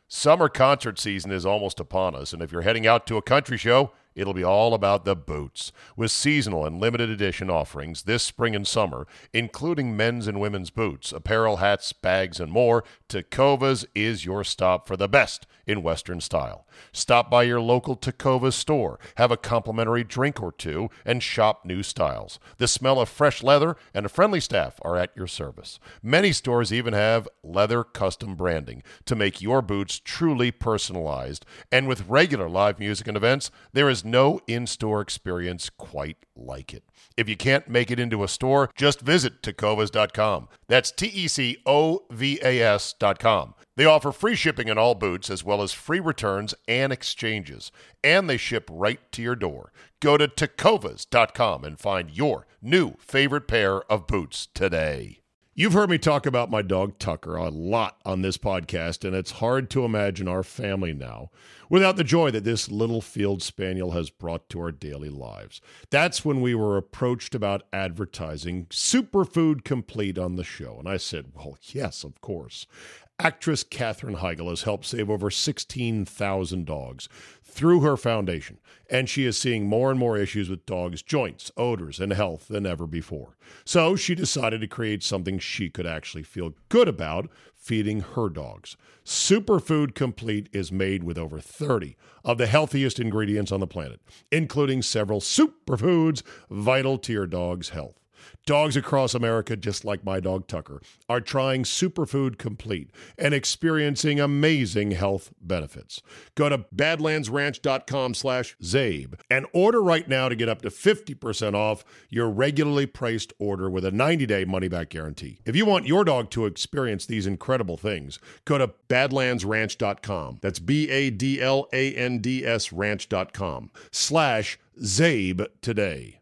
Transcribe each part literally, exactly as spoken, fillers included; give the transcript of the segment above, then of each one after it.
Summer concert season is almost upon us, and if you're heading out to a country show, it'll be all about the boots. With seasonal and limited edition offerings this spring and summer, including men's and women's boots, apparel, hats, bags, and more, Tecovas is your stop for the best in Western style. Stop by your local Tecovas store, have a complimentary drink or two, and shop new styles. The smell of fresh leather and a friendly staff are at your service. Many stores even have leather custom branding to make your boots truly personalized. And with regular live music and events, there is no in-store experience quite like it. If you can't make it into a store, just visit Tecovas dot com. That's T E C O V A S dot com. They offer free shipping on all boots as well as free returns and exchanges. And they ship right to your door. Go to Tecovas dot com and find your new favorite pair of boots today. You've heard me talk about my dog Tucker a lot on this podcast, and it's hard to imagine our family now without the joy that this little field spaniel has brought to our daily lives. That's when we were approached about advertising Superfood Complete on the show, and I said, well, yes, of course. Actress Katherine Heigl has helped save over sixteen thousand dogs through her foundation, and she is seeing more and more issues with dogs' joints, odors, and health than ever before. So she decided to create something she could actually feel good about feeding her dogs. Superfood Complete is made with over thirty of the healthiest ingredients on the planet, including several superfoods vital to your dog's health. Dogs across America, just like my dog Tucker, are trying Superfood Complete and experiencing amazing health benefits. Go to badlandsranch.com slash Zabe and order right now to get up to fifty percent off your regularly priced order with a ninety-day money-back guarantee. If you want your dog to experience these incredible things, go to badlands ranch dot com. That's B A D L A N D S ranch.com slash Zabe today.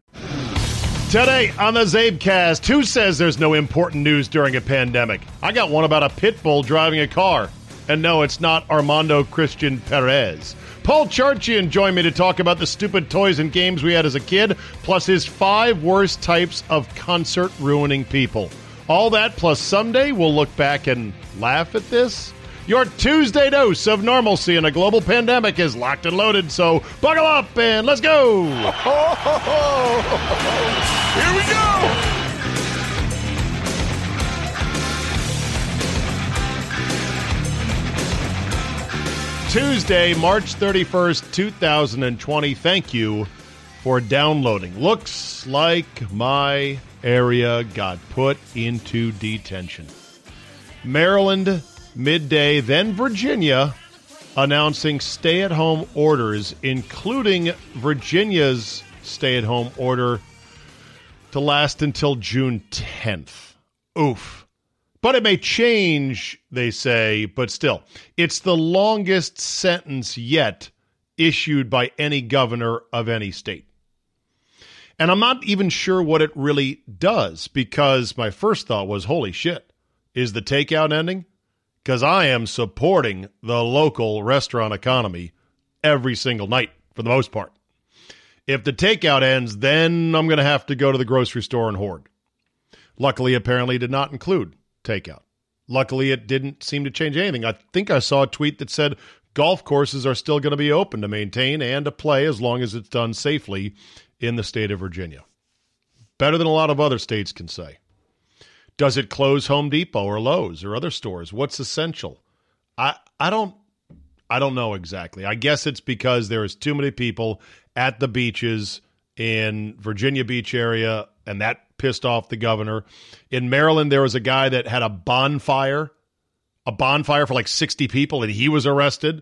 Today on the Zabecast, who says there's no important news during a pandemic? I got one about a pit bull driving a car. And no, it's not Armando Christian Perez. Paul Charchian joined me to talk about the stupid toys and games we had as a kid, plus his five worst types of concert-ruining people. All that, plus someday we'll look back and laugh at this. Your Tuesday dose of normalcy in a global pandemic is locked and loaded, so buckle up and let's go! Here we go! Tuesday, March thirty-first, two thousand twenty. Thank you for downloading. Looks like my area got put into detention. Maryland midday, then Virginia, announcing stay-at-home orders, including Virginia's stay-at-home order to last until June tenth. Oof. But it may change, they say, but still, it's the longest sentence yet issued by any governor of any state. And I'm not even sure what it really does, because my first thought was, holy shit, is the takeout ending? Because I am supporting the local restaurant economy every single night, for the most part. If the takeout ends, then I'm going to have to go to the grocery store and hoard. Luckily, apparently, it did not include takeout. Luckily, it didn't seem to change anything. I think I saw a tweet that said golf courses are still going to be open to maintain and to play as long as it's done safely in the state of Virginia. Better than a lot of other states can say. Does it close Home Depot or Lowe's or other stores? What's essential? I I don't I don't know exactly. I guess it's because there is too many people at the beaches in Virginia Beach area, and that pissed off the governor. In Maryland, there was a guy that had a bonfire, a bonfire for like sixty people, and he was arrested.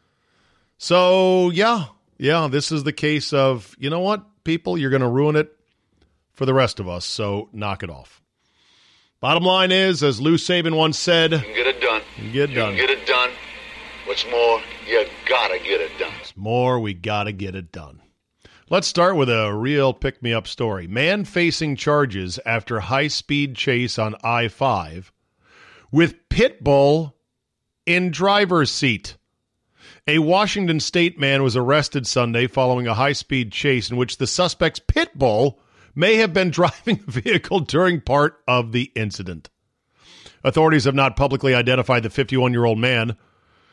So, yeah, yeah, this is the case of, you know what, people, you're going to ruin it for the rest of us, so knock it off. Bottom line is, as Lou Saban once said, you can get it done. You can get it you done. can get it done. What's more, you gotta get it done. What's more, we gotta get it done. Let's start with a real pick-me-up story. Man facing charges after high-speed chase on I five with pit bull in driver's seat. A Washington State man was arrested Sunday following a high-speed chase in which the suspect's pit bull may have been driving the vehicle during part of the incident. Authorities have not publicly identified the fifty-one-year-old man.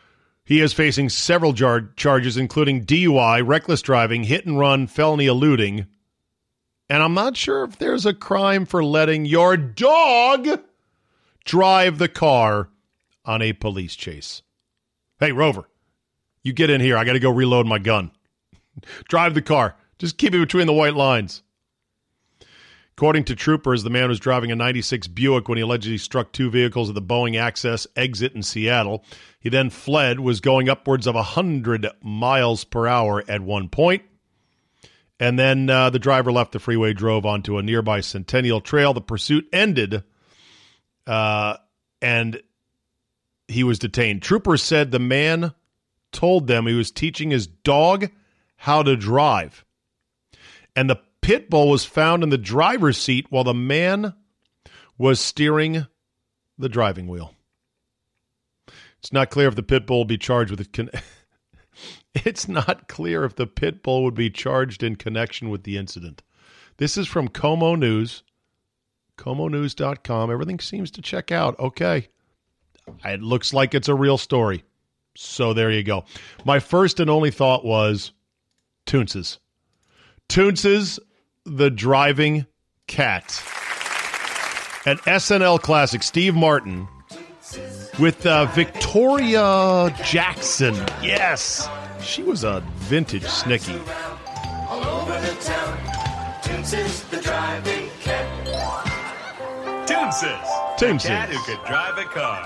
He is facing several jar- charges, including D U I, reckless driving, hit and run, felony eluding. And I'm not sure if there's a crime for letting your dog drive the car on a police chase. Hey, Rover, you get in here. I got to go reload my gun. Drive the car. Just keep it between the white lines. According to troopers, the man was driving a ninety-six Buick when he allegedly struck two vehicles at the Boeing Access exit in Seattle. He then fled, was going upwards of one hundred miles per hour at one point. And then uh, the driver left the freeway, drove onto a nearby Centennial Trail. The pursuit ended, uh, and he was detained. Troopers said the man told them he was teaching his dog how to drive. And the pit bull was found in the driver's seat while the man was steering the driving wheel. It's not clear if the pit bull will be charged with it. Con- it's not clear if the pit bull would be charged in connection with the incident. This is from Como News, como news dot com. Everything seems to check out. Okay. It looks like it's a real story. So there you go. My first and only thought was Toonces. Toonces, the driving cat. An S N L classic, Steve Martin, with uh, Victoria Jackson. Yes, she was a vintage Snicky. All over the town, Toonces, the driving cat. Toonces, Toonces, the cat who could drive a car.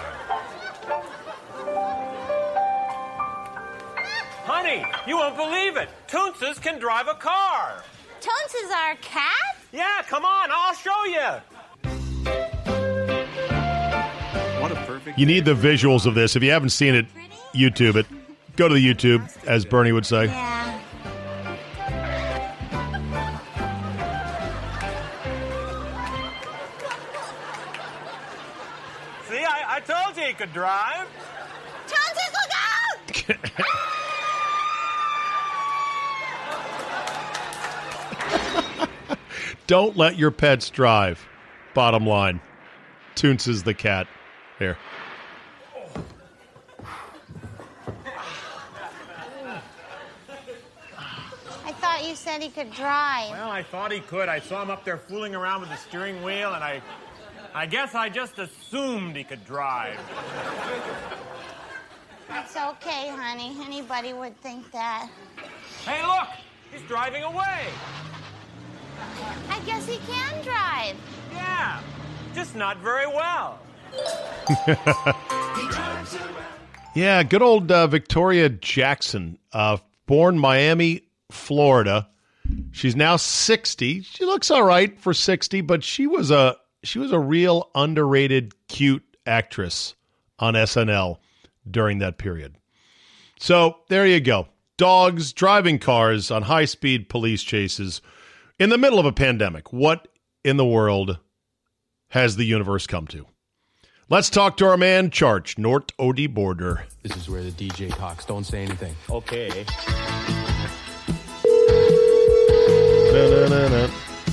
Honey, you won't believe it. Toonces can drive a car. Toonces are a cat? Yeah, come on, I'll show you. What a perfect. You need the visuals of this. If you haven't seen it, YouTube it. Go to the YouTube, as Bernie would say. Yeah. See, I, I told you he could drive. Toonces, look out! Don't let your pets drive. Bottom line. Toonces the cat. Here. I thought you said he could drive. Well, I thought he could. I saw him up there fooling around with the steering wheel, and I, I guess I just assumed he could drive. It's okay, honey. Anybody would think that. Hey, look! He's driving away. I guess he can drive. Yeah, just not very well. Yeah, good old uh, Victoria Jackson, uh, born Miami, Florida. She's now sixty. She looks all right for sixty, but she was a she was a real underrated, cute actress on S N L during that period. So there you go. Dogs driving cars on high-speed police chases in the middle of a pandemic. What in the world has the universe come to? Let's talk to our man, Charch, North Odie Border. This is where the D J talks. Don't say anything. Okay. Na, na, na, na.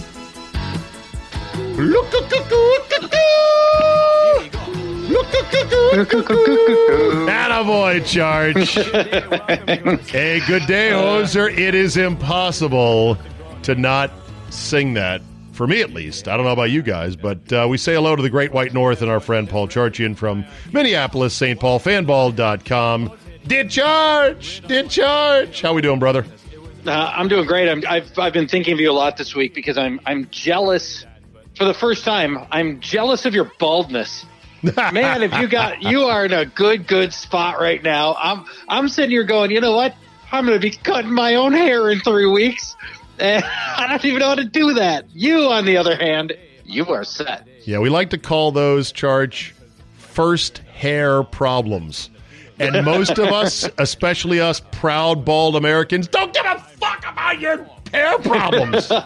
Attaboy, Charch. Hey, good day, hoser. It is impossible to not sing that. For me, at least. I don't know about you guys, but uh, we say hello to the Great White North and our friend Paul Charchian from Minneapolis, Saint Paul Fanball dot com. Did Charch! Did Charch! How we doing, brother? Uh, I'm doing great. I'm, I've I've been thinking of you a lot this week because I'm I'm jealous. For the first time, I'm jealous of your baldness. Man, if you got you are in a good good spot right now. I'm I'm sitting here going, you know what? I'm going to be cutting my own hair in three weeks. And I don't even know how to do that. You, on the other hand, you are set. Yeah, we like to call those, Charch, first hair problems. And most of us, especially us proud bald Americans, don't give a fuck about your hair problems. yeah,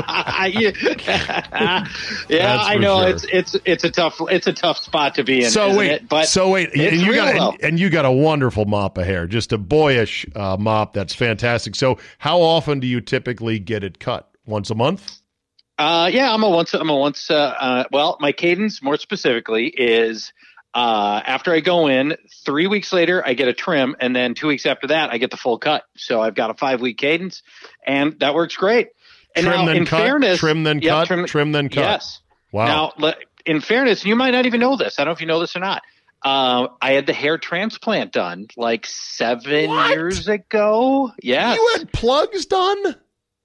yeah I know sure. it's it's it's a tough it's a tough spot to be in. So isn't wait, it? But so wait, and you got real, and, and you got a wonderful mop of hair, just a boyish uh, mop that's fantastic. So how often do you typically get it cut? Once a month? Uh, yeah, I'm a once I'm a once. Uh, uh, well, my cadence, more specifically, is Uh, after I go in, three weeks later, I get a trim, and then two weeks after that, I get the full cut. So I've got a five-week cadence, and that works great. And trim now, then in cut, fairness, trim then yeah, cut, trim, trim then cut. Yes. Wow. Now, le- in fairness, you might not even know this. I don't know if you know this or not. Uh, I had the hair transplant done like seven What? years ago. Yes. You had plugs done?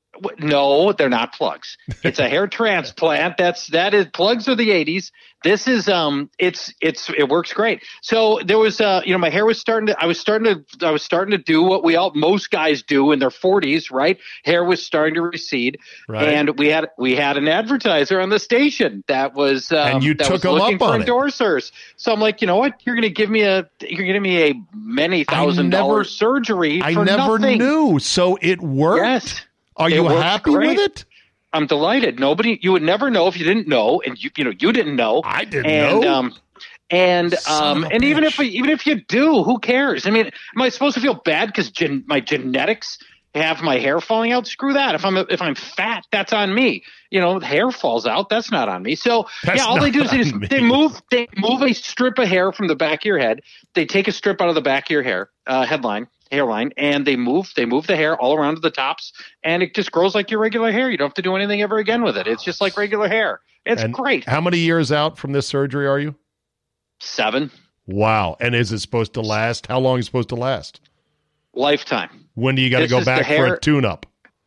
No, they're not plugs. It's a hair transplant. That's that is plugs are the eighties. This is um it's it's it works great. So there was uh you know my hair was starting to I was starting to I was starting to do what we all most guys do in their forties, right? Hair was starting to recede. Right. And we had we had an advertiser on the station that was um, And you that took was him looking up for on it. endorsers. So I'm like, you know what? You're going to give me a you're giving me a many thousand never- dollar surgery I for never nothing. knew. So it worked? Yes. Are It you works happy great. with it? I'm delighted. Nobody, you would never know if you didn't know, and you, you know, you didn't know. I didn't and, know. Um, and Son um, of a and even bitch. if even if you do, who cares? I mean, am I supposed to feel bad because gen- my genetics have my hair falling out? Screw that. If I'm if I'm fat, that's on me. You know, the hair falls out. That's not on me. So That's yeah, all they do not is on me. they move they move a strip of hair from the back of your head. They take a strip out of the back of your hair uh, headline. hairline, and they move they move the hair all around to the tops, and it just grows like your regular hair. You don't have to do anything ever again with it. It's just like regular hair. It's And great. How many years out from this surgery are you? Seven. Wow. And is it supposed to last? How long is it supposed to last? Lifetime. When do you got to This go is the back for hair- a tune-up?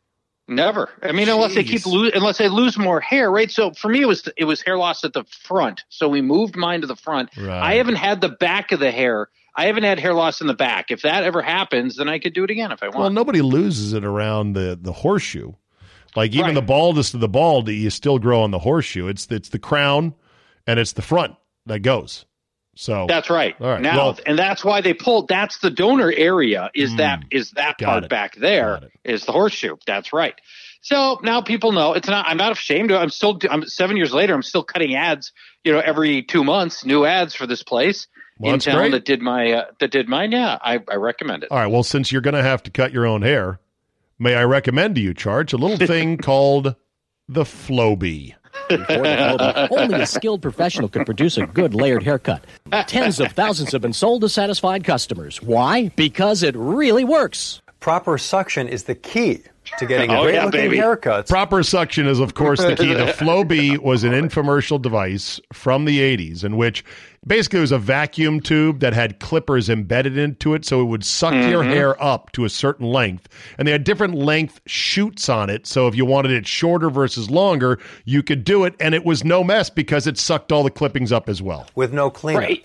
Never. I mean, unless they keep Jeez. lo- unless they lose more hair, right? So for me, it was it was hair loss at the front. So we moved mine to the front. Right. I haven't had the back of the hair. I haven't had hair loss in the back. If that ever happens, then I could do it again if I want. Well, nobody loses it around the, the horseshoe. Like even Right. the baldest of the bald, you still grow on the horseshoe. It's it's the crown and it's the front that goes. So That's right. All right. Now, Well- and that's why they pulled. That's the donor area. Is Mm. that is that Got part it. back there? Got it. Is the horseshoe? That's right. So now people know it's not. I'm not ashamed of it. I'm still. I'm seven years later. I'm still cutting ads. You know, every two months, new ads for this place Well, in that's town great. that did my uh, that did mine. Yeah, I, I recommend it. All right. Well, since you're going to have to cut your own hair, may I recommend to you, Charge, a little thing called the Flowbee. Before the Flowbee, only a skilled professional could produce a good layered haircut. Tens of thousands have been sold to satisfied customers. Why? Because it really works. Proper suction is the key to getting a Oh, great yeah, looking baby. haircut. Proper suction is, of course, the key. The Flowbee was an infomercial device from the eighties in which basically it was a vacuum tube that had clippers embedded into it so it would suck your hair up to a certain length. And they had different length chutes on it. So if you wanted it shorter versus longer, you could do it. And it was no mess because it sucked all the clippings up as well. With no cleanup. Right.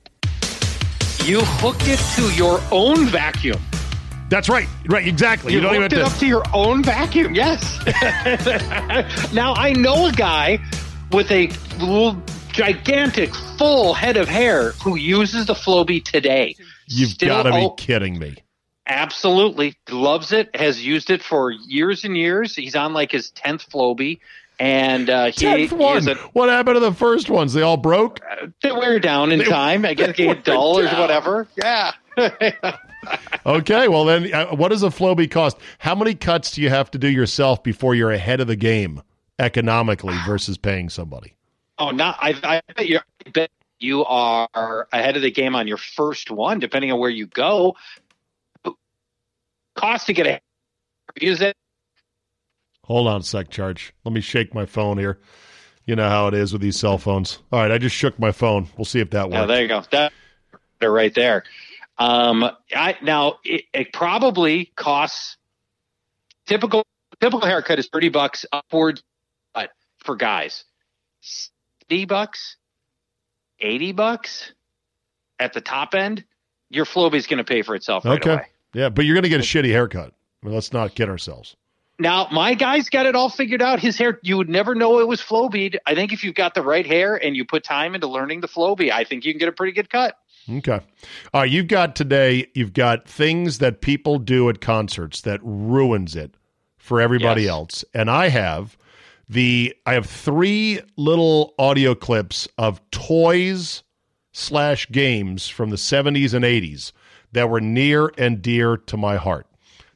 You hooked it to your own vacuum. That's right. Right. Exactly. You, You, don't even hooked it have up to. to your own vacuum. Yes. Now I know a guy with a little gigantic full head of hair who uses the Flowbee today. You've Still- got to be oh, kidding me. absolutely loves it. Has used it for years and years. He's on like his tenth Flowbee, and uh, he, Tenth he one. is a, What happened to the first ones? They all broke? they wear down in They- time. I guess they get dull wear or down. whatever. Yeah. Okay, well then, uh, what does a Flowbee cost? How many cuts do you have to do yourself before you're ahead of the game economically versus paying somebody? Oh, not I. I bet you're. I bet you are ahead of the game on your first one, depending on where you go. Cost to get a use it. Hold on a sec, Charge. Let me shake my phone here. You know how it is with these cell phones. All right, I just shook my phone. We'll see if that Now works. there you go. That they're right there. Um, I now it, it probably costs typical typical haircut is thirty bucks upwards, but for guys, sixty bucks, eighty bucks at the top end. Your Flowbee is going to pay for itself right Okay. away. Yeah, but you're going to get a shitty haircut. I mean, let's not kid ourselves. Now, my guy's got it all figured out. His hair, you would never know it was Flowbee. I think if you've got the right hair and you put time into learning the Flowbee, I think you can get a pretty good cut. Okay. All right, you've got today, you've got things that people do at concerts that ruins it for everybody Yes. else. And I have the I have three little audio clips of toys slash games from the seventies and eighties that were near and dear to my heart.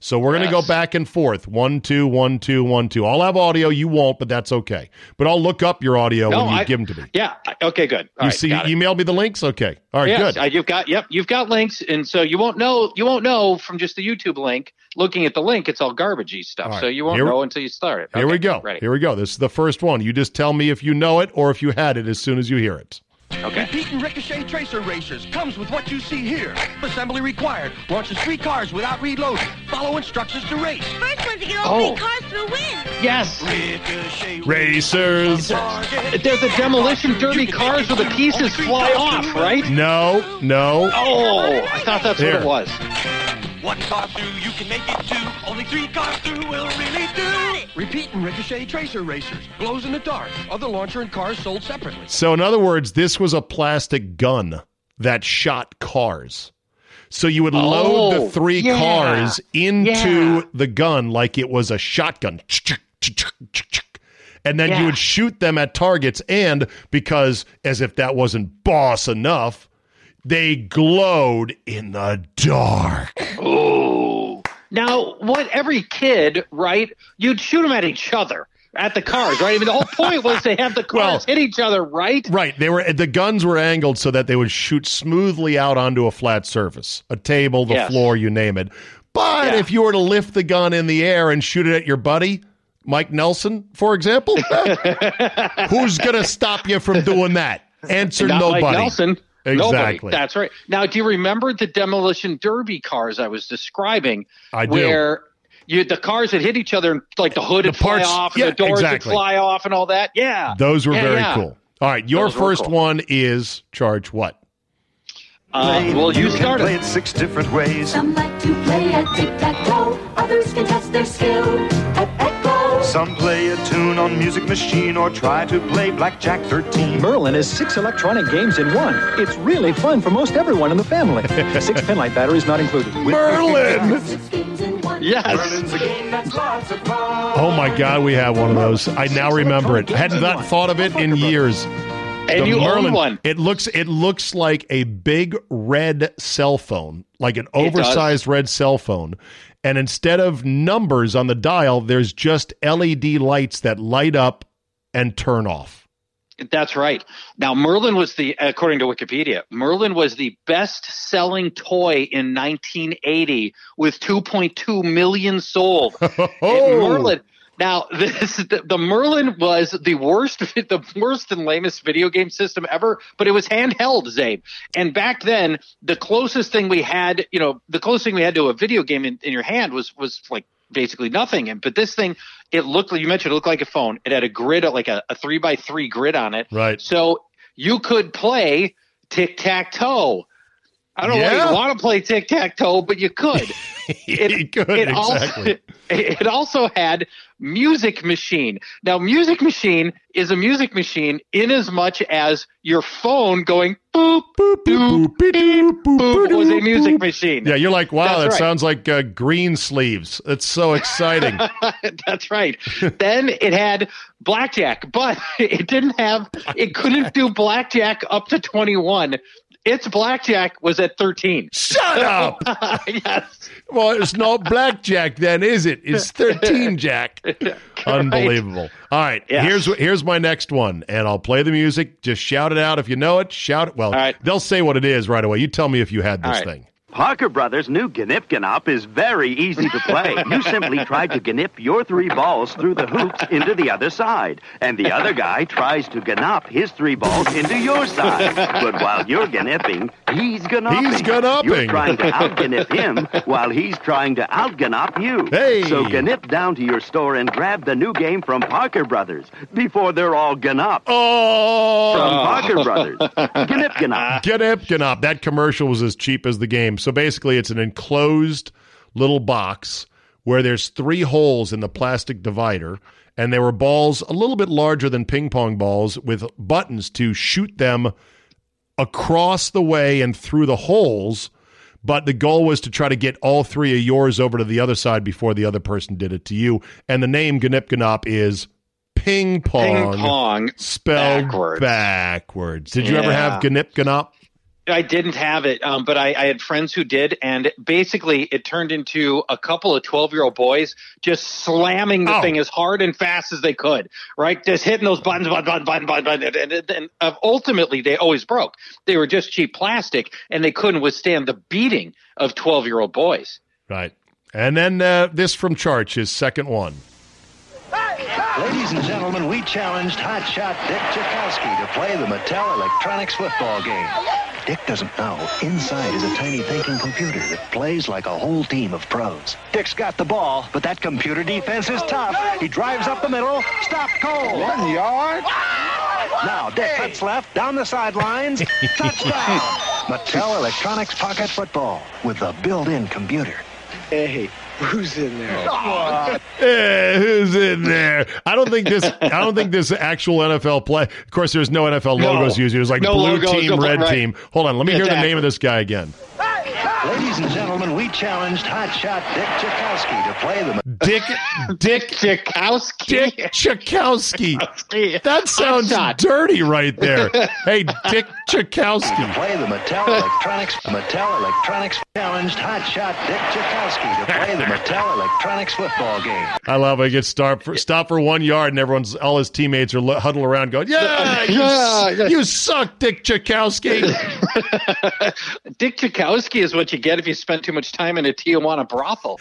So we're Yes. going to go back and forth. One, two, one, two, one, two. I'll have audio. You won't, but that's okay. But I'll look up your audio No, when you I- give them to me. Yeah. Okay. Good. All you right, see, got it. email me the links. Okay. All right. Yes, good. I, you've got. Yep. You've got links, and so you won't know. You won't know from just the YouTube link. Looking at the link, it's all garbagey stuff. All right. So you won't Here- know until you start it. Here Okay, we go. Ready. Here we go. This is the first one. You just tell me if you know it or if you had it as soon as you hear it. Okay. Repeat and Ricochet Tracer Racers comes with what you see here. Assembly required. Launches three cars without reloading. Follow instructions to race. First one to get all Oh. three cars through wins. Yes. Ricochet Racers. There's a demolition derby cars where the pieces fly off, right? No, no. Oh, I thought that's There. what it was. One car through, you can make it two. Only three cars through will really do. Repeat and Ricochet Tracer Racers. Glows in the dark. Other launcher and cars sold separately. So, in other words, this was a plastic gun that shot cars. So you would load Oh, the three yeah. cars into Yeah. the gun like it was a shotgun. And then Yeah. you would shoot them at targets. And because, as if that wasn't boss enough, they glowed in the dark. Oh. Now, what every kid, right? You'd shoot them at each other, at the cars, right? I mean, the whole point was to have the cars Well- hit each other, right? Right. They were the guns were angled so that they would shoot smoothly out onto a flat surface, a table, the Yes. floor, you name it. But Yeah. if you were to lift the gun in the air and shoot it at your buddy, Mike Nelson, for example, who's going to stop you from doing that? Answer Not nobody. Like Nelson. Exactly. Nobody. That's right. Now, do you remember the demolition derby cars I was describing? I do. Where you the cars would hit each other and like the hood The would fly parts- off and yeah, the doors exactly. would fly off and all that. Yeah. Those were Yeah, very yeah. cool. All right, your Those were first cool. one is charge what? Uh, well, you can started. play it six different ways. Some like to play at tic-tac-toe. Others can test their skill at Echo. Some play a tune on Music Machine or try to play Blackjack thirteen. Merlin is six electronic games in one. It's really fun for most everyone in the family. Six pinlight batteries not included. Merlin! Six games in one. Yes. Merlin's a game that's lots of fun. Oh my God, we have one of those. I now remember it. I had not thought of it in years. And The you Merlin, own one. It looks it looks like a big red cell phone, like an It does. oversized red cell phone. And instead of numbers on the dial, there's just L E D lights that light up and turn off. That's right. Now, Merlin was the, according to Wikipedia, Merlin was the best-selling toy in nineteen eighty with two point two million sold. Oh. And Merlin. Now, this the, the Merlin was the worst, the worst and lamest video game system ever, but it was handheld, Zabe. And back then, the closest thing we had, you know, the closest thing we had to a video game in, in your hand was was like basically nothing. And but this thing, it looked like you mentioned, it looked like a phone. It had a grid, like a, a three by three grid on it. Right. So you could play tic tac toe. I don't know Yeah. why you want to play tic tac toe, but you could. You could, it exactly. Also, it also had Music Machine. Now, Music Machine is a music machine in as much as your phone going boop, boop, doop, boop, beep, boop, boop was a boop, music boop. machine. Yeah, you're like, wow, That's that right. sounds like uh, green sleeves. It's so exciting. That's right. Then it had blackjack, but it didn't have, it couldn't do blackjack up to twenty-one. Its blackjack was at thirteen. Shut up! Yes. Well, it's not blackjack then, is it? It's thirteen jack. Unbelievable. All right, Yes. here's here's my next one, and I'll play the music. Just shout it out if you know it. Shout it. Well, right. they'll say what it is right away. You tell me if you had this All right. thing. Parker Brothers' new Gnip Gnop is very easy to play. You simply try to gnip your three balls through the hoops into the other side, and the other guy tries to gnop his three balls into your side. But while you're gnipping, he's gnopping. He's gnopping. You're trying to out-gnip him while he's trying to out-gnop you. Hey. So gnip down to your store and grab the new game from Parker Brothers before they're all gnopped. Oh, From Parker Brothers. Gnip Gnop. Get up, get up. That commercial was as cheap as the game. So basically, it's an enclosed little box where there's three holes in the plastic divider, and there were balls a little bit larger than ping pong balls with buttons to shoot them across the way and through the holes. But the goal was to try to get all three of yours over to the other side before the other person did it to you. And the name Gnip Gnop is ping pong, Ping pong spelled backwards. backwards. Did you ever Yeah. have Gnip Gnop? I didn't have it, um, but I, I had friends who did, and basically it turned into a couple of twelve-year-old boys just slamming the Oh. thing as hard and fast as they could, right? Just hitting those buttons, button, button, button, button, button, and, and, and uh, ultimately they always broke. They were just cheap plastic, and they couldn't withstand the beating of twelve-year-old boys. Right. And then uh, this from Charch, his second one. Ladies and gentlemen, we challenged hotshot Dick Chakowski to play the Mattel Electronics football game. Dick doesn't know, inside is a tiny thinking computer that plays like a whole team of pros. Dick's got the ball, but that computer defense is tough. He drives up the middle, stopped cold. One yard. Now Dick cuts left, down the sidelines, touchdown. Mattel Electronics Pocket Football with the built-in computer. Hey, who's in there? Eh, who's in there? I don't think this. I don't think this actual N F L play. Of course, there's no N F L No. logos used. It was like No blue logos, team, no- red right. team. Hold on, let me hear the Exactly. name of this guy again. Ladies and gentlemen, we challenged hotshot Dick Chakowski to play the Dick Dick Chakowski. Dick Chakowski. That sounds dirty right there. Hey, Dick Chakowski. play the Mattel Electronics Mattel Electronics challenged hotshot Dick Chakowski to play the Mattel Electronics football game. I love it. He gets stop for stop for one yard, and everyone's all his teammates are lo- huddled around, going, "Yeah, you, Yeah, s- yeah. you suck, Dick Chakowski." Dick Chakowski is what you get if you spend too much time in a Tijuana brothel.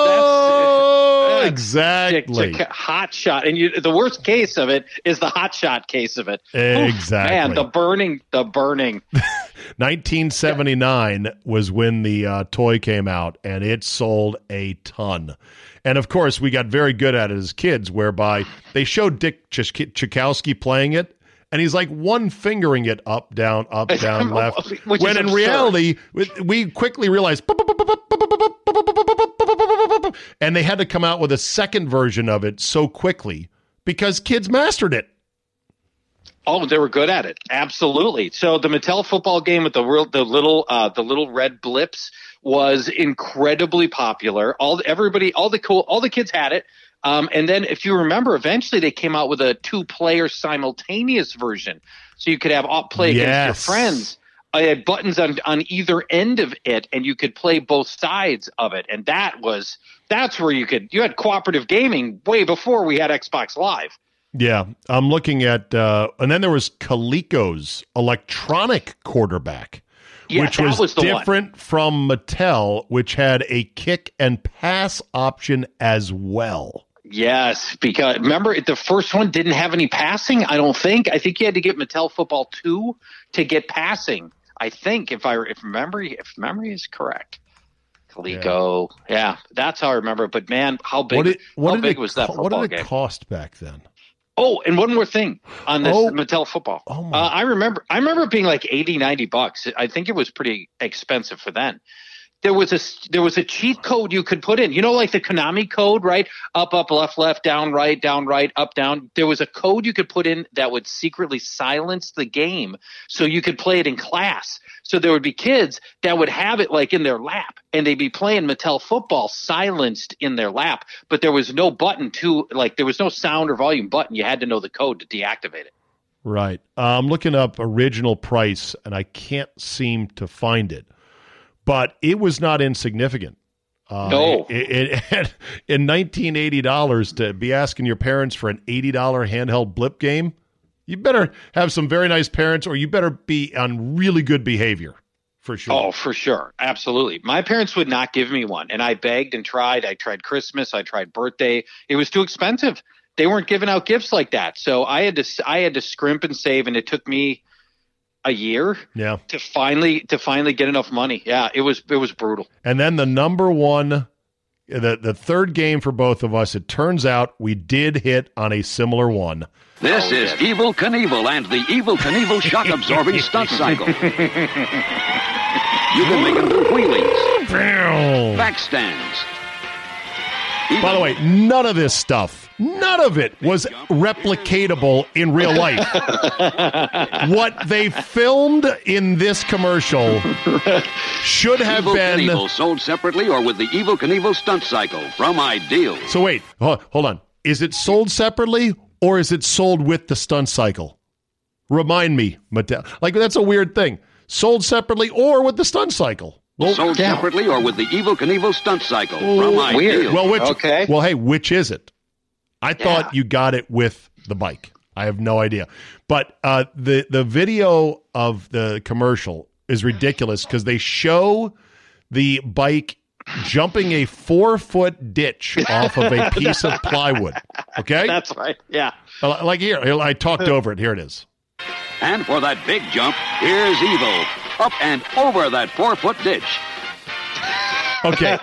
Oh, That's- exactly. Dick Chak- hot shot, and you, the worst case of it is the hot shot case of it. Exactly. Man, the burning, the burning. nineteen seventy-nine was when the uh, toy came out, and it sold a ton. And of course, we got very good at it as kids, whereby they showed Dick Ch- Chakowski playing it, and he's like one fingering it up, down, up, down, left. Which when is in absurd. reality, we quickly realized, and they had to come out with a second version of it so quickly because kids mastered it. Oh, they were good at it. Absolutely. So the Mattel football game with the real, the little, uh, the little red blips was incredibly popular. All everybody, all the cool, all the kids had it. Um, and then if you remember, eventually they came out with a two-player simultaneous version, so you could have all play against Yes. your friends. I had buttons on on either end of it, and you could play both sides of it. And that was that's where you could you had cooperative gaming way before we had Xbox Live. Yeah, I'm looking at, uh, and then there was Coleco's electronic quarterback, Yeah, which that was, was the one. different from Mattel, which had a kick and pass option as well. Yes, because remember the first one didn't have any passing. I don't think. I think you had to get Mattel Football two to get passing. I think if I if memory if memory is correct. Coleco, yeah. yeah, that's how I remember. But man, how big? What did, what how did big it, was that co- football What did it game? cost back then? Oh, and one more thing on this Oh. Mattel football. Oh my. Uh, I remember I remember it being like eighty, ninety bucks. I think it was pretty expensive for then. There was a there was a cheat code you could put in. You know, like the Konami code, right? Up, up, left, left, down, right, down, right, up, down. There was a code you could put in that would secretly silence the game so you could play it in class. So there would be kids that would have it like in their lap, and they'd be playing Mattel football silenced in their lap, but there was no button to like there was no sound or volume button. You had to know the code to deactivate it. Right. Uh, I'm looking up original price, and I can't seem to find it. But it was not insignificant. Uh, No. It, it, in nineteen eighty dollars to be asking your parents for an eighty dollars handheld blip game, you better have some very nice parents, or you better be on really good behavior, for sure. Oh, for sure. Absolutely. My parents would not give me one, and I begged and tried. I tried Christmas. I tried birthday. It was too expensive. They weren't giving out gifts like that. So I had to I had to scrimp and save, and it took me a year Yeah. to finally to finally get enough money. Yeah, it was it was brutal. And then the number one, the, the third game for both of us, it turns out we did hit on a similar one. This is Evel Knievel and the Evel Knievel shock-absorbing stunt cycle. You can make them do wheelies, back stands. By the way, none of this stuff, none of it was replicatable in real life. What they filmed in this commercial should have Evel been... Knievel sold separately or with the Evel Knievel stunt cycle from Ideal. So wait, ho- hold on. Is it sold separately or is it sold with the stunt cycle? Remind me, Mattel. Like, that's a weird thing. sold separately or with the stunt cycle. Well, Sold yeah. separately or with the Evel Knievel stunt cycle Oh, from Ideal. Well, which, Okay. well, hey, which is it? I thought Yeah. you got it with the bike. I have no idea. But uh, the, the video of the commercial is ridiculous because they show the bike jumping a four-foot ditch off of a piece of plywood. Okay? That's right. Yeah. Uh, Like here, I talked over it. Here it is. And for that big jump, here's Evel. Up and over that four-foot ditch. Okay.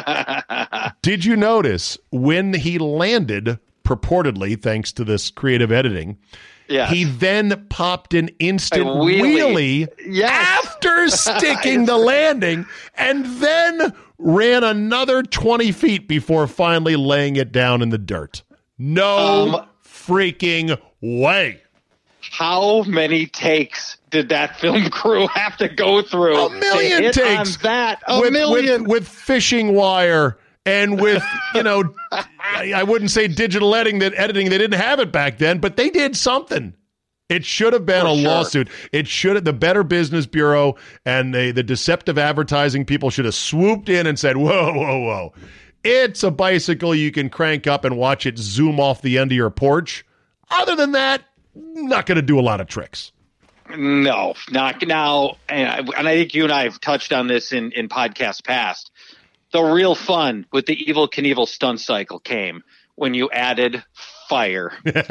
Did you notice when he landed, purportedly, thanks to this creative editing, Yes. he then popped an instant A wheelie. wheelie, Yes. after sticking the landing and then ran another twenty feet before finally laying it down in the dirt. No Um, freaking way. How many takes did that film crew have to go through? A million to hit takes. on that. A with, million. With, with fishing wire and with, you know, I, I wouldn't say digital editing that editing. They didn't have it back then, but they did something. It should have been For a sure. lawsuit. It should have, the Better Business Bureau and the, the deceptive advertising people should have swooped in and said, whoa, whoa, whoa. It's a bicycle you can crank up and watch it zoom off the end of your porch. Other than that, not going to do a lot of tricks. No, not now. And I, and I think you and I have touched on this in, in podcasts past. The real fun with the Evel Knievel stunt cycle came when you added fire.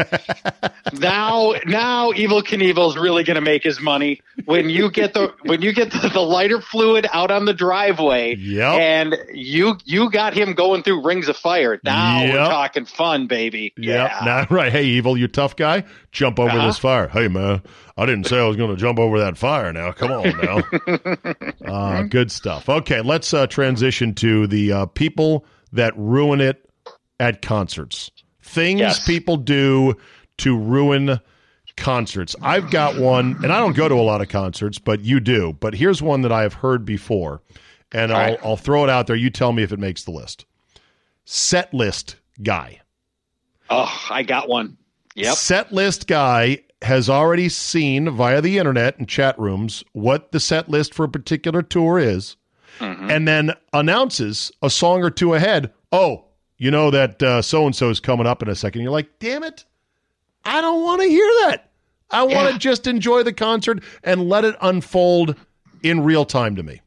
now, now Evel Knievel's really going to make his money when you get the when you get the, the lighter fluid out on the driveway. Yep. And you you got him going through rings of fire. Now Yep. we're talking fun, baby. Yeah. Yeah. Nah, right. Hey, Evil, you tough guy. Jump over Uh-huh. this fire. Hey, man, I didn't say I was going to jump over that fire now. Come on now. uh, good stuff. Okay, let's uh, transition to the uh, people that ruin it at concerts. Things Yes. people do to ruin concerts. I've got one, and I don't go to a lot of concerts, but you do. But here's one that I have heard before, and All I'll, right. I'll throw it out there. You tell me if it makes the list. Set list guy. Oh, I got one. Yep. Set list guy has already seen via the internet and chat rooms what the set list for a particular tour is, Mhm. and then announces a song or two ahead. Oh, you know that uh, so-and-so is coming up in a second. You're like, damn it. I don't want to hear that. I want to Yeah. just enjoy the concert and let it unfold in real time to me.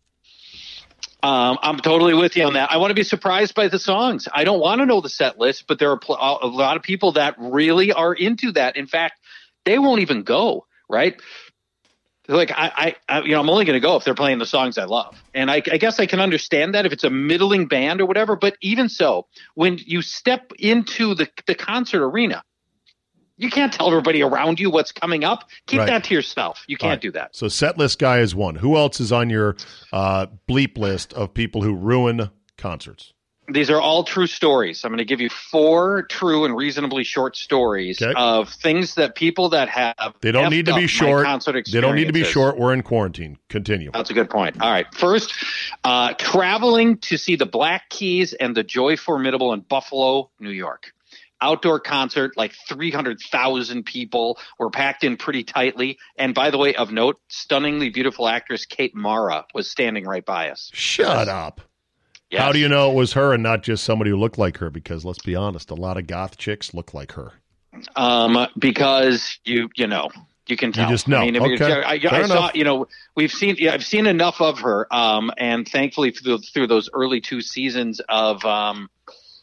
Um, I'm totally with you on that. I want to be surprised by the songs. I don't want to know the set list, but there are pl- a lot of people that really are into that. In fact, they won't even go, right? They're like, I, I, I you know, I'm only going to go if they're playing the songs I love. And I, I guess I can understand that if it's a middling band or whatever. But even so, when you step into the, the concert arena, you can't tell everybody around you what's coming up. Keep Right. that to yourself. You All can't right. do that. So set list guy is one. Who else is on your uh, bleep list of people who ruin concerts? These are all true stories. I'm going to give you four true and reasonably short stories Okay. of things that people that have They don't effed need to be up my short. concert They don't need to be experiences. short. We're in quarantine. Continue. That's a good point. All right. First, uh, traveling to see the Black Keys and the Joy Formidable in Buffalo, New York. Outdoor concert, like three hundred thousand people were packed in pretty tightly. And by the way, of note, stunningly beautiful actress Kate Mara was standing right by us. Shut up. Yes. How do you know it was her and not just somebody who looked like her? Because let's be honest, a lot of goth chicks look like her. Um, because you, you know, you can tell. just know. I mean, if you- Okay. I, Fair I saw, enough. you know, we've seen, yeah, I've seen enough of her. Um, and thankfully through, through those early two seasons of, um,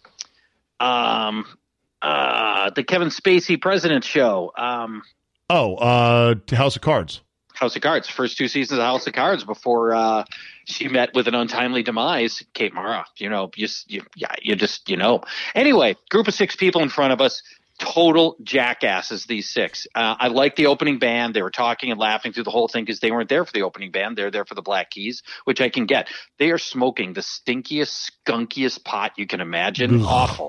um, uh, the Kevin Spacey President Show, um, Oh, uh, House of Cards. House of Cards, first two seasons of House of Cards before uh, she met with an untimely demise, Kate Mara. You know, you, you, yeah, you just, you know. Anyway, group of six people in front of us, total jackasses, these six. Uh, I like the opening band. They were talking and laughing through the whole thing because they weren't there for the opening band. They're there for the Black Keys, which I can get. They are smoking the stinkiest, skunkiest pot you can imagine. Awful.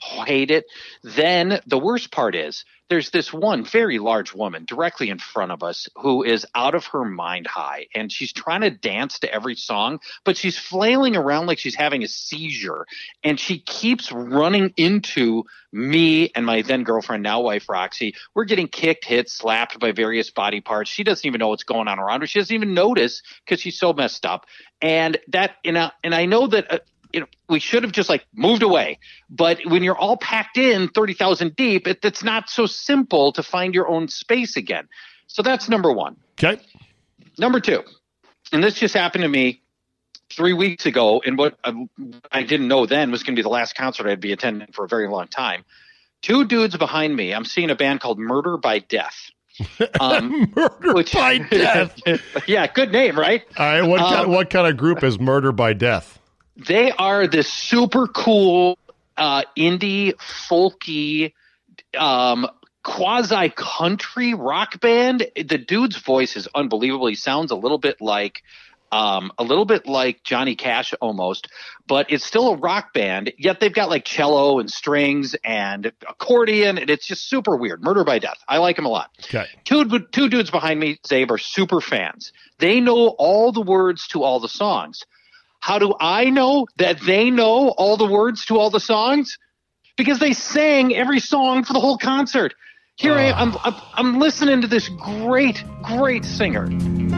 hate it. Then the worst part is there's this one very large woman directly in front of us who is out of her mind high, and she's trying to dance to every song, but she's flailing around like she's having a seizure, and she keeps running into me and my then girlfriend, now wife Roxy. We're getting kicked, hit, slapped by various body parts. She doesn't even know what's going on around her. She doesn't even notice because she's so messed up. And that, you know, and I know that uh, you know, we should have just like moved away. But when you're all packed in thirty thousand deep, it, it's not so simple to find your own space again. So that's number one. Okay. Number two, and this just happened to me three weeks ago, and what I didn't know then was going to be the last concert I'd be attending for a very long time. Two dudes behind me, I'm seeing a band called Murder by Death. Um, Murder which, by Death. Yeah, good name, right? All right. What, um, kind, what kind of group is Murder by Death? They are this super cool uh, indie, folky, um, quasi-country rock band. The dude's voice is unbelievable. He sounds a little bit like um, a little bit like Johnny Cash almost, but it's still a rock band. Yet they've got like cello and strings and accordion, and it's just super weird. Murder by Death. I like them a lot. Okay. Two, two dudes behind me, Zabe, are super fans. They know all the words to all the songs. How do I know that they know all the words to all the songs? Because they sang every song for the whole concert. Here uh. I am. I'm, I'm, I'm listening to this great, great singer.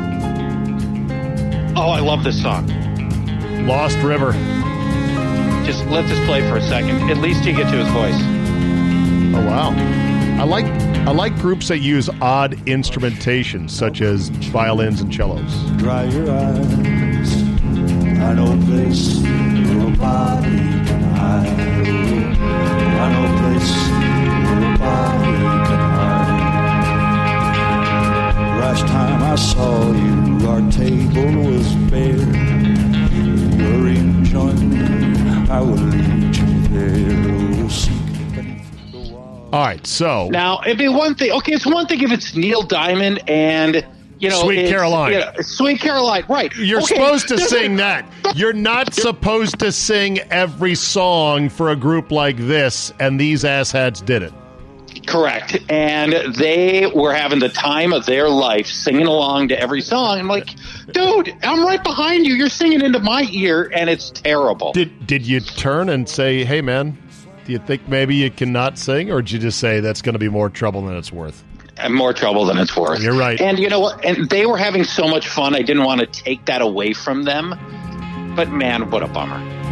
Oh, I love this song. Lost River. Just let this play for a second. At least you get to his voice. Oh, wow. I like I like groups that use odd instrumentation, such as violins and cellos. Dry your eyes. I know a place where a body can hide. I know a place where a body can hide. Last time I saw you, our table was bare. If you're enjoying, I will lead you there. Oh, seek beneath the wall. All right, so now it'd be one thing. Okay, it's one thing if it's Neil Diamond and. You know, Sweet Caroline. You know, Sweet Caroline, right. You're okay. supposed to sing that. You're not supposed to sing every song for a group like this, and these asshats did it. Correct. And they were having the time of their life singing along to every song. I'm like, dude, I'm right behind you. You're singing into my ear, and it's terrible. Did Did you turn and say, hey, man, do you think maybe you cannot sing, or did you just say that's going to be more trouble than it's worth? And more trouble than it's worth. You're right. And you know what? And they were having so much fun. I didn't want to take that away from them. But man, what a bummer.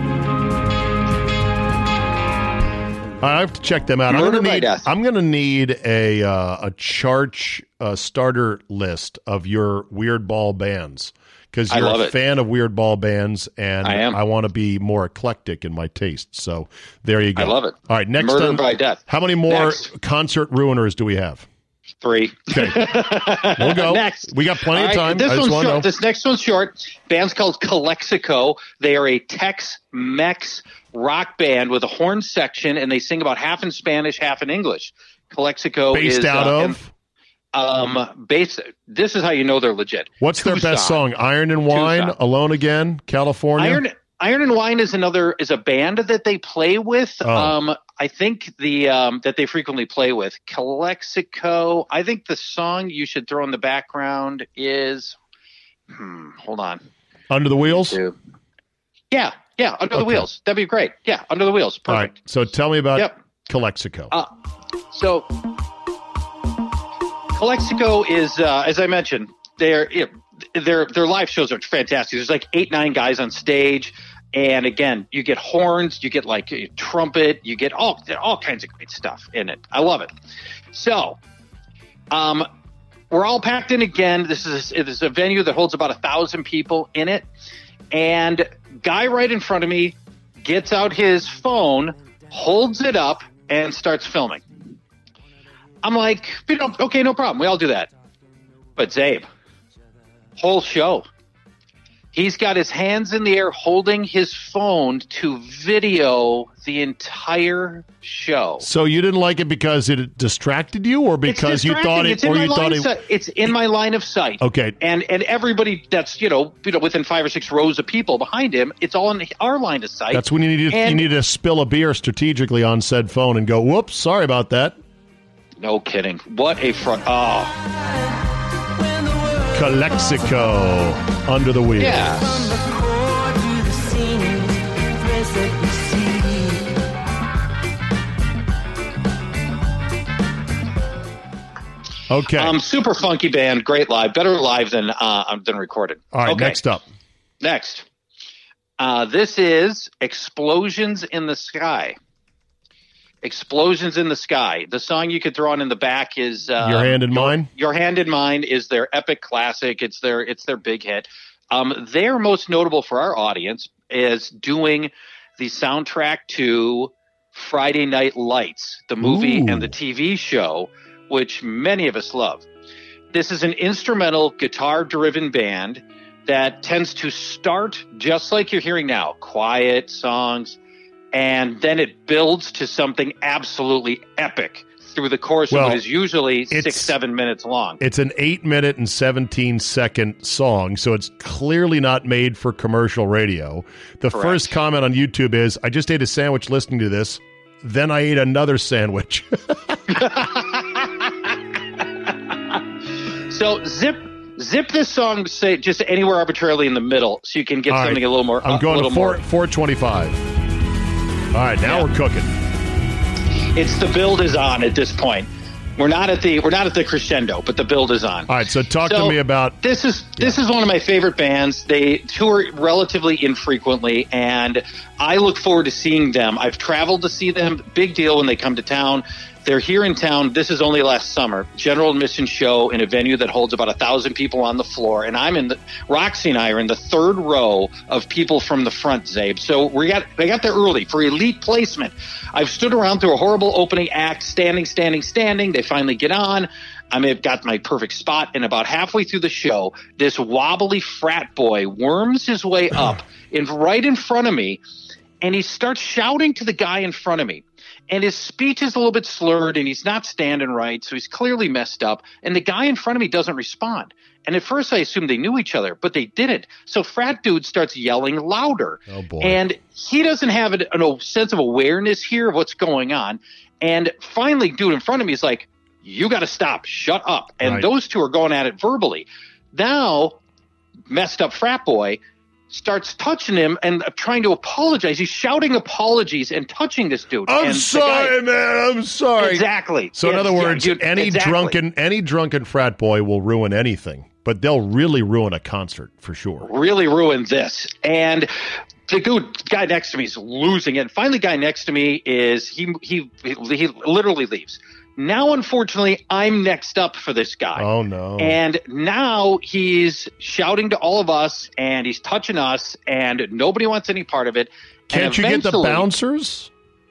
I have to check them out. Murder I'm gonna by need, Death. I'm going to need a uh, a chart uh, starter list of your Weird Ball bands, because I you're love a it. fan of Weird Ball bands, and I am. I want to be more eclectic in my taste. So there you go. I love it. All right, next Murder on, by Death. How many more Next. concert ruiners do we have? Three. Okay. We'll go. Next. We got plenty All of right, time. This I just one's want to short. know. This next one's short. Band's called Calexico. They are a Tex-Mex rock band with a horn section, and they sing about half in Spanish, half in English. Calexico Based is out uh, of? Um, based. This is how you know they're legit. What's their Tucson. best song? Iron and Wine, Tucson. Alone Again, California? Iron Iron and Wine is another is a band that they play with. Oh. Um, I think the um, that they frequently play with Calexico. I think the song you should throw in the background is. Hmm, hold on. Under the Wheels? Yeah, yeah, Under the Okay. Wheels. That'd be great. Yeah, Under the Wheels. Perfect. All right. So tell me about Yep. Calexico. Uh, so, Calexico is, uh, as I mentioned, they're you know, their their live shows are fantastic. There's like eight, nine guys on stage, and again, you get horns, you get like a trumpet, you get all all kinds of great stuff in it. I love it. So, um, we're all packed in again. This is this is a venue that holds about a thousand people in it, and guy right in front of me gets out his phone, holds it up, and starts filming. I'm like, you know, okay, no problem. We all do that. But Zabe, whole show, He's got his hands in the air holding his phone to video the entire show. So you didn't like it because it distracted you, or because you thought it, it's in or my you thought line it? si- it's in my line of sight. Okay. And and everybody that's you know you know within five or six rows of people behind him, it's all in our line of sight. That's when you need to, And- you need to spill a beer strategically on said phone and go, "Whoops, sorry about that." No kidding. What a front. Oh. Calexico under the wheels. Yeah. Okay. Um, super funky band, great live, better live than uh, than recorded. All right, okay. next up. Next. Uh, this is Explosions in the Sky. Explosions in the Sky. The song you could throw on in the back is uh, Your Hand in Your- Mine? Your Hand in Mine is their epic classic. It's their it's their big hit. Um, they're most notable for our audience is doing the soundtrack to Friday Night Lights, the movie Ooh. and the T V show, which many of us love. This is an instrumental guitar-driven band that tends to start just like you're hearing now, quiet songs, and then it builds to something absolutely epic through the course Well, of what is usually it's- six, seven minutes long. It's an eight minute and seventeen second song, so it's clearly not made for commercial radio. The Correct. first comment on YouTube is, I just ate a sandwich listening to this, then I ate another sandwich. So zip zip this song, say just anywhere arbitrarily in the middle, so you can get All right. something a little more. I'm a going little to four, more. four twenty-five. All right, now Yeah. we're cooking. It's the build is on at this point. We're not at the we're not at the crescendo, but the build is on. All right, so talk So, to me about... This is this is one of my favorite bands. They tour relatively infrequently, and I look forward to seeing them. I've traveled to see them. Big deal when they come to town. They're here in town. This is only last summer. General admission show in a venue that holds about a thousand people on the floor, and I'm in the Roxy and I are in the third row of people from the front, Zabe. So we got we got there early for elite placement. I've stood around through a horrible opening act, standing, standing, standing. They finally get on. I've got my perfect spot, and about halfway through the show, this wobbly frat boy worms his way up in right in front of me, and he starts shouting to the guy in front of me. And his speech is a little bit slurred, and he's not standing right, so he's clearly messed up. And the guy in front of me doesn't respond. And at first I assumed they knew each other, but they didn't. So frat dude starts yelling louder. Oh, boy. And he doesn't have a, a sense of awareness here of what's going on. And finally, dude in front of me is like, you got to stop. Shut up. And Right. those two are going at it verbally. Now, messed up frat boy starts touching him and trying to apologize. He's shouting apologies and touching this dude. I'm And the sorry, guy- man. I'm sorry. Exactly. So in Yes, other yeah, words, dude, any exactly. drunken any drunken frat boy will ruin anything, but they'll really ruin a concert for sure. really ruined this. And the good guy next to me is losing it. Finally, guy next to me is he he he, he literally leaves. Now, unfortunately, I'm next up for this guy. Oh no. And now he's shouting to all of us, and he's touching us, and nobody wants any part of it. Can't And you get the eventually- bouncers?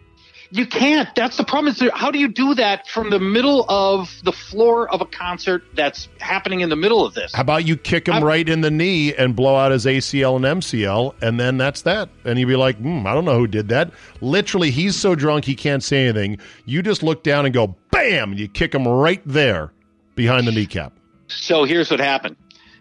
You can't. That's the problem. Is there, how do you do that from the middle of the floor of a concert that's happening in the middle of this? How about you kick him I'm- right in the knee and blow out his A C L and M C L, and then that's that. And he'd be like, hmm, I don't know who did that. Literally, he's so drunk he can't say anything. You just look down and go, bam, and you kick him right there behind the kneecap. So here's what happened.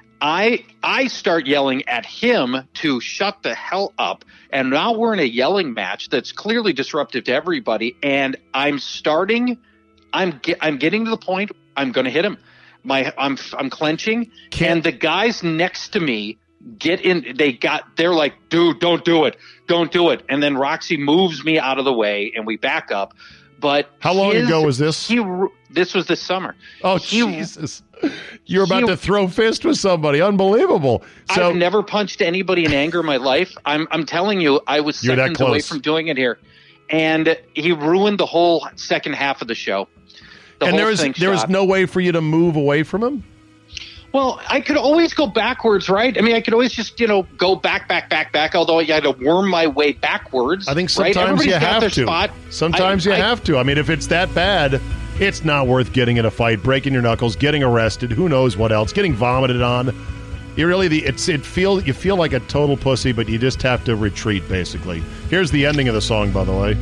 I I start yelling at him to shut the hell up, and now we're in a yelling match that's clearly disruptive to everybody. And I'm starting, I'm get, I'm getting to the point I'm going to hit him. My I'm I'm clenching, and the guys next to me get in. They got they're like, dude, don't do it, don't do it. And then Roxy moves me out of the way, and we back up. But How long his- ago was this? He this was this summer. Oh, He- Jesus. You're about he- to throw fist with somebody. Unbelievable. So I've never punched anybody in anger in my life. I'm I'm telling you, I was You're that seconds away close. from doing it here, and he ruined the whole second half of the show. The and whole there was thing there was shot. no way for you to move away from him? Well, I could always go backwards, right? I mean, I could always just you know go back, back, back, back. Although I had to worm my way backwards. I think right? sometimes Everybody's you got have their to. Spot. Sometimes I- you I- have to. I mean, if it's that bad, it's not worth getting in a fight, breaking your knuckles, getting arrested, who knows what else, getting vomited on. You really the it's it feel you feel like a total pussy, but you just have to retreat basically. Here's the ending of the song, by the way.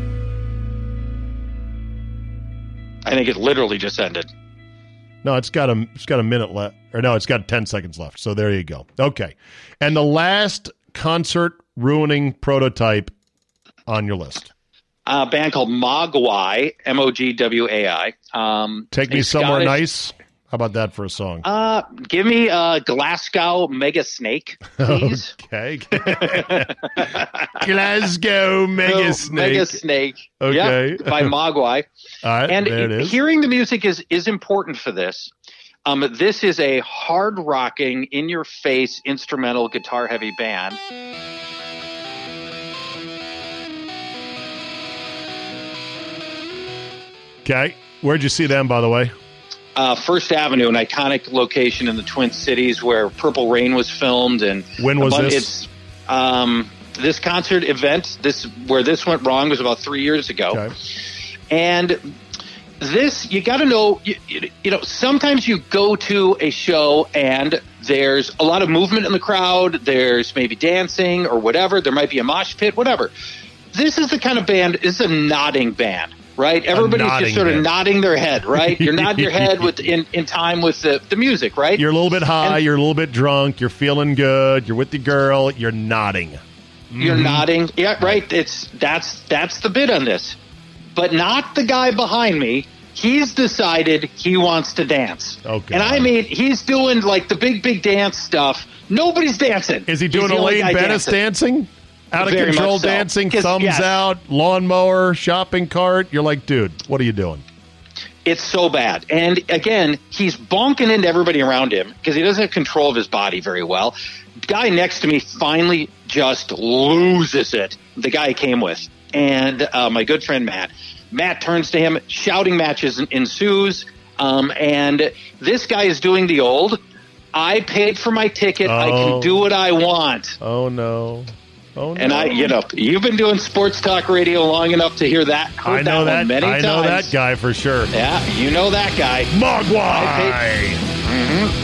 I think it literally just ended. No, it's got a it's got a minute left, or no, it's got ten seconds left. So there you go. Okay, and the last concert ruining prototype on your list. A band called Mogwai, M O G W A I. Um, Take Me Somewhere Scottish, Nice. How about that for a song? Uh, give me uh, Glasgow Mega Snake, please. Okay. Glasgow Mega No, Snake. Mega Snake. Okay. Yep, by Mogwai. All right, and there it is. hearing the music is, is important for this. Um, this is a hard-rocking, in-your-face, instrumental, guitar-heavy band. Okay. Where'd you see them, by the way? Uh, First Avenue, an iconic location in the Twin Cities where Purple Rain was filmed. And When was a bun- this? It's, um, this concert event, this where this went wrong, was about three years ago. Okay. And this, you got to know, you, you, you know, sometimes you go to a show and there's a lot of movement in the crowd. There's maybe dancing or whatever. There might be a mosh pit, whatever. This is the kind of band, this is a nodding band. Right, everybody's nodding just sort of band. nodding their head. Right, you're nodding your head with in, in time with the, the music. Right, You're a little bit high. And- you're a little bit drunk. You're feeling good. You're with the girl. You're nodding. You're Mhm. nodding. Yeah, right. It's that's that's the bit on this, but not the guy behind me. He's decided he wants to dance. Okay. And I mean, he's doing like the big, big dance stuff. Nobody's dancing. Is he He's doing the only Elaine guy Bennis dancing? Out of Very control much so. dancing, 'Cause, thumbs yes. out, lawnmower, shopping cart. You're like, dude, what are you doing? It's so bad. And again, he's bonking into everybody around him because he doesn't have control of his body very well. Guy next to me finally just loses it. The guy he came with. And uh, my good friend Matt. Matt turns to him, shouting matches ensues. Um, and this guy is doing the old, I paid for my ticket, I Oh. can do what I want. Oh, no. Oh, no. And I, you know, you've been doing sports talk radio long enough to hear that. Heard I know that, that. one many I times. know that guy for sure. Yeah, you know that guy. Mogwai. Mm-hmm.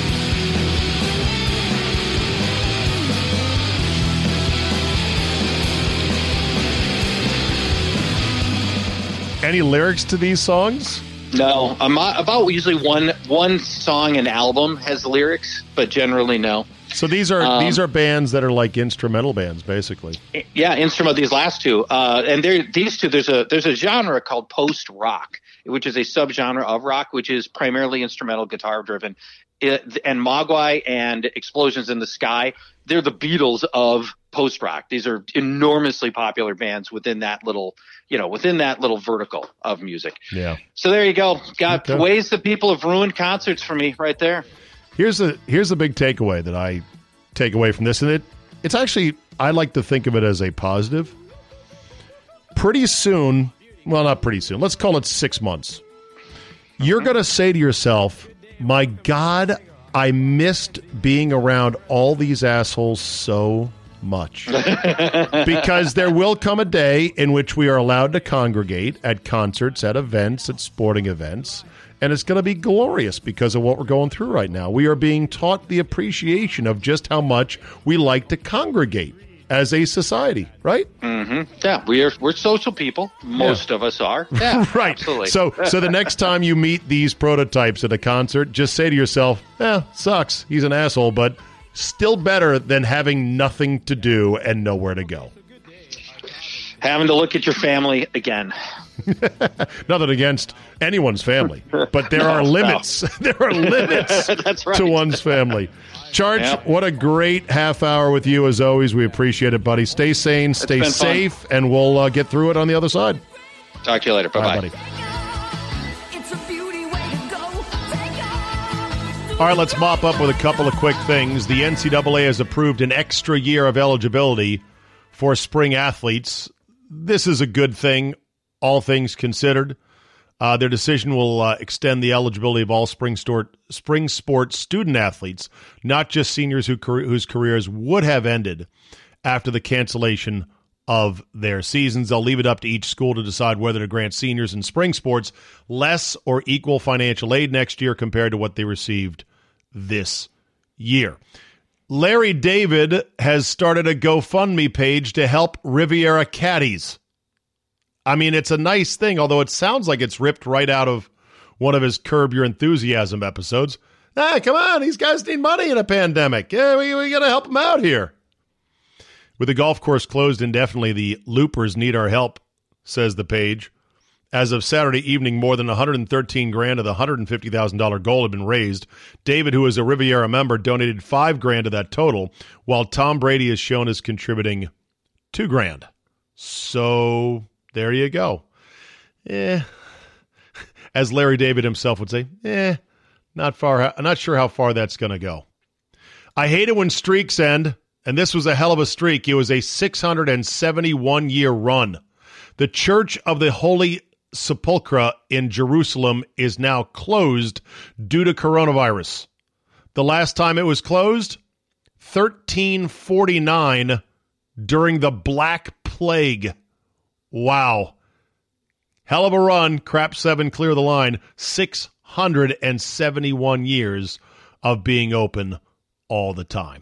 Any lyrics to these songs? No, I'm not- about usually one one song an album has lyrics, but generally no. So these are Um, these are bands that are like instrumental bands, basically. Yeah, instrument. These last two, uh, and there these two. There's a there's a genre called post rock, which is a subgenre of rock, which is primarily instrumental guitar driven. It, and Mogwai and Explosions in the Sky, they're the Beatles of post rock. These are enormously popular bands within that little, you know, within that little vertical of music. Yeah. So there you go. Got Okay. ways that people have ruined concerts for me right there. Here's the here's the big takeaway that I take away from this, and it it's actually I like to think of it as a positive. Pretty soon, well, not pretty soon. Let's call it six months. You're going to say to yourself, "My God, I missed being around all these assholes so much." Because there will come a day in which we are allowed to congregate at concerts, at events, at sporting events. And it's going to be glorious because of what we're going through right now. We are being taught the appreciation of just how much we like to congregate as a society, right? Mm-hmm. Yeah, we're we're social people. Most of us are. Yeah, right. Absolutely. So, so the next time you meet these prototypes at a concert, just say to yourself, "Eh, sucks. He's an asshole, but still better than having nothing to do and nowhere to go." Having to look at your family again. Nothing against anyone's family, but there No, are no. limits. There are limits That's right. to one's family. Charge, Yep. what a great half hour with you as always. We appreciate it, buddy. Stay sane, stay been fun. safe, and we'll uh, get through it on the other side. Talk to you later. Bye Bye, bye. buddy. All right, let's mop up with a couple of quick things. The N C double A has approved an extra year of eligibility for spring athletes. This is a good thing, all things considered. Uh, their decision will uh, extend the eligibility of all spring, sport, spring sports student athletes, not just seniors who, whose careers would have ended after the cancellation of their seasons. They'll leave it up to each school to decide whether to grant seniors in spring sports less or equal financial aid next year compared to what they received this year. Larry David has started a GoFundMe page to help Riviera caddies. I mean, it's a nice thing, although it sounds like it's ripped right out of one of his Curb Your Enthusiasm episodes. Ah, come on, these guys need money in a pandemic. Yeah, we, we got to help them out here. With the golf course closed indefinitely, the Loopers need our help, says the page. As of Saturday evening, more than one hundred thirteen grand of the one hundred fifty thousand dollars goal had been raised. David, who is a Riviera member, donated five grand of that total, while Tom Brady is shown as contributing two grand. So there you go. Eh, as Larry David himself would say, eh, not far. I'm not sure how far that's going to go. I hate it when streaks end, and this was a hell of a streak. It was a six hundred seventy-one year run. The Church of the Holy Sepulchre in Jerusalem is now closed due to coronavirus. The last time it was closed, thirteen forty-nine, during the Black Plague. Wow. Hell of a run. Crap seven, clear the line. six hundred seventy-one years of being open all the time.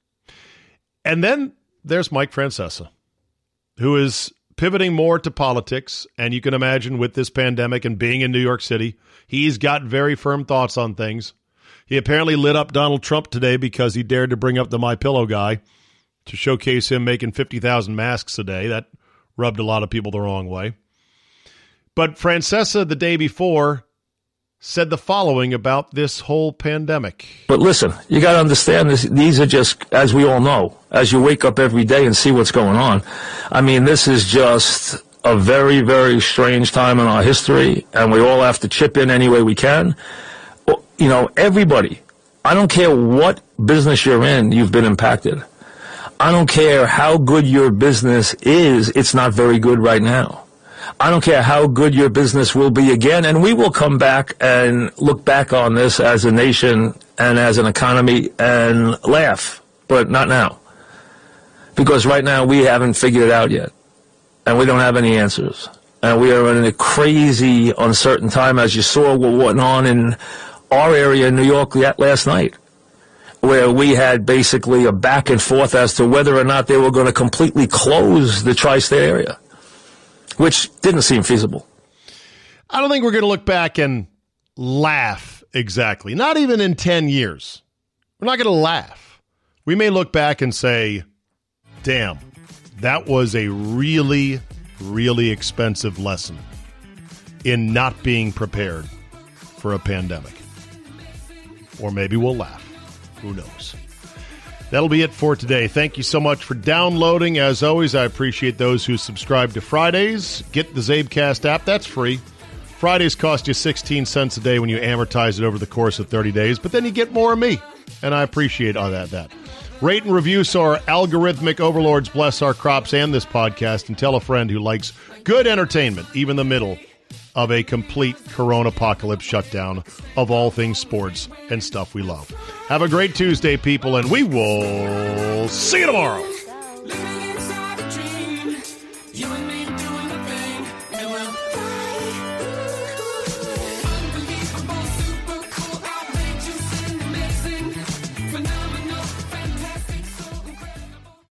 And then there's Mike Francesa, who is pivoting more to politics, and you can imagine with this pandemic and being in New York City, he's got very firm thoughts on things. He apparently lit up Donald Trump today because he dared to bring up the MyPillow guy to showcase him making fifty thousand masks a day. That rubbed a lot of people the wrong way. But Francesa, the day before, said the following about this whole pandemic. But listen, you got to understand this. These are just, as we all know, as you wake up every day and see what's going on. I mean, this is just a very, very strange time in our history, and we all have to chip in any way we can. You know, everybody, I don't care what business you're in, you've been impacted. I don't care how good your business is, it's not very good right now. I don't care how good your business will be again, and we will come back and look back on this as a nation and as an economy and laugh, but not now. Because right now we haven't figured it out yet, and we don't have any answers. And we are in a crazy, uncertain time, as you saw what went on in our area in New York last night, where we had basically a back and forth as to whether or not they were going to completely close the tri-state area, which didn't seem feasible. I don't think we're going to look back and laugh exactly. Not even in ten years. We're not going to laugh. We may look back and say, damn, that was a really, really expensive lesson in not being prepared for a pandemic. Or maybe we'll laugh. Who knows? That'll be it for today. Thank you so much for downloading. As always, I appreciate those who subscribe to Fridays. Get the Zabecast app. That's free. Fridays cost you sixteen cents a day when you amortize it over the course of thirty days, but then you get more of me, and I appreciate all that. that. Rate and review so our algorithmic overlords bless our crops and this podcast, and tell a friend who likes good entertainment, even in the middle of a complete corona apocalypse shutdown of all things sports and stuff we love. Have a great Tuesday, people, and we will see you tomorrow.